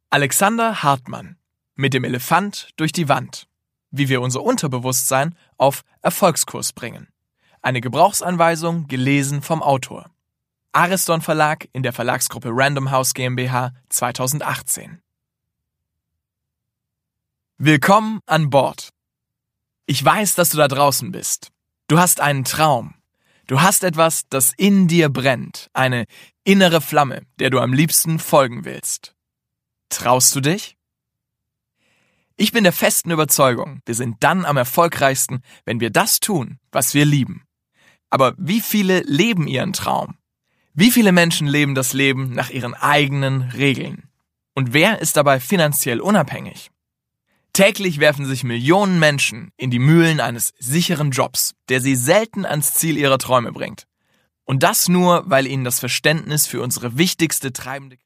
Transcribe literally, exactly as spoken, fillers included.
Alexander Hartmann mit dem Elefant durch die Wand. Wie wir unser Unterbewusstsein auf Erfolgskurs bringen. Eine Gebrauchsanweisung, gelesen vom Autor. Ariston Verlag in der Verlagsgruppe Random House GmbH zweitausendachtzehn. Willkommen an Bord. Ich weiß, dass du da draußen bist. Du hast einen Traum. Du hast etwas, das in dir brennt. Eine innere Flamme, der du am liebsten folgen willst. Traust du dich? Ich bin der festen Überzeugung, wir sind dann am erfolgreichsten, wenn wir das tun, was wir lieben. Aber wie viele leben ihren Traum? Wie viele Menschen leben das Leben nach ihren eigenen Regeln? Und wer ist dabei finanziell unabhängig? Täglich werfen sich Millionen Menschen in die Mühlen eines sicheren Jobs, der sie selten ans Ziel ihrer Träume bringt. Und das nur, weil ihnen das Verständnis für unsere wichtigste treibende